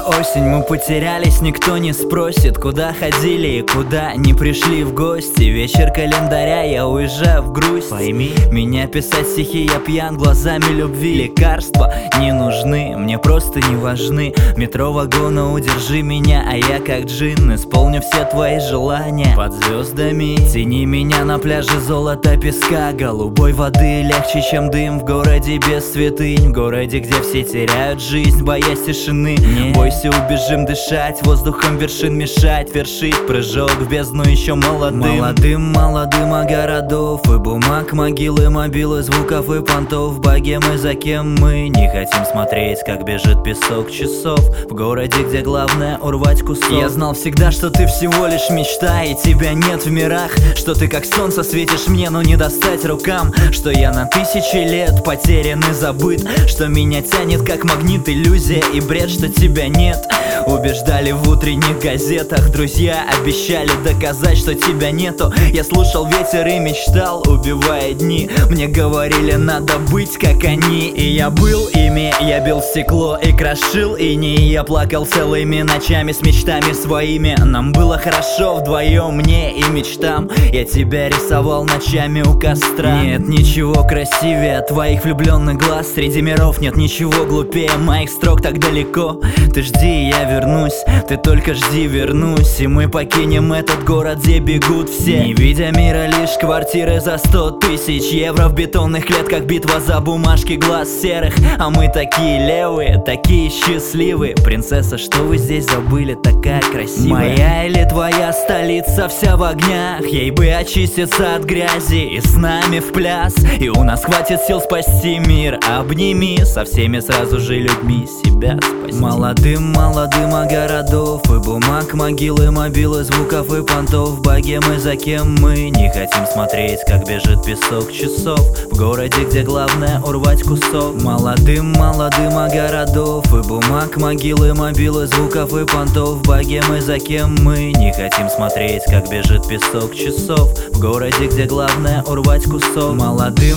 осень, мы потерялись, никто не спросит, куда ходили и куда не пришли в гости. Вечер календаря, я уезжаю в грусть. Пойми, меня писать стихи, я пьян глазами любви. Лекарства не нужны, мне просто не важны. Метро вагона, удержи меня, а я как джин исполню все твои желания. Под звездами тяни меня на пляже золота песка, голубой воды легче, чем дым в городе без святынь. В городе, где все теряют жизнь, боясь тишины. Не бойся, убежим дышать, воздухом вершин мешать, вершить прыжок в бездну еще молодым. Молодым, а городов и бумаг, могилы, мобилы, звуков и понтов. Богемы, за кем мы не хотим смотреть, как бежит песок часов. В городе, где главное урвать кусок. Я знал всегда, что ты всего лишь мечта, и тебя нет в мирах. Что ты как солнце светишь мне, но не достать рукам. Что я на тысячи лет потерян и забыт. Что меня тянет как магнит, иллюзия и бред, что тебя нет. Убеждали в утренних газетах, друзья обещали доказать, что тебя нету. Я слушал ветер и мечтал, убивая дни. Мне говорили, надо быть как они, и я был ими. Я бил стекло и крошил иней. Я плакал целыми ночами с мечтами своими. Нам было хорошо вдвоем, мне и мечтам. Я тебя рисовал ночами у костра. Нет ничего красивее твоих влюбленных глаз. Среди миров нет ничего глупее моих строк так далеко. Ты жди, я вернусь, ты только жди, вернусь. И мы покинем этот город, где бегут все, не видя мира, лишь квартиры за 100 тысяч евро в бетонных клетках, битва за бумажки глаз серых. А мы такие левые, такие счастливые. Принцесса, что вы здесь забыли, такая красивая. Моя или твоя столица вся в огнях, ей бы очиститься от грязи и с нами в пляс. И у нас хватит сил спасти мир. Обними со всеми сразу же людьми себя спасти. Молодым, а городов и бумаг, могилы, мобилы, звуков и понтов. Богемы, за кем мы не хотим смотреть, как бежит песок часов. В городе, где главное урвать кусок. Молодым, а городов и бумаг, могилы, мобилы, звуков и понтов. Богемы, за кем мы не хотим смотреть, как бежит песок часов. В городе, где главное урвать кусок. Молодым,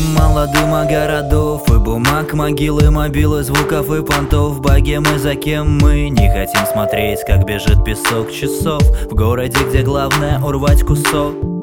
а городов и бумаг, могилы, мобилы, звуков и понтов. Богемы, за кем мы не хотим смотреть, как бежит песок часов. В городе, где главное урвать кусок.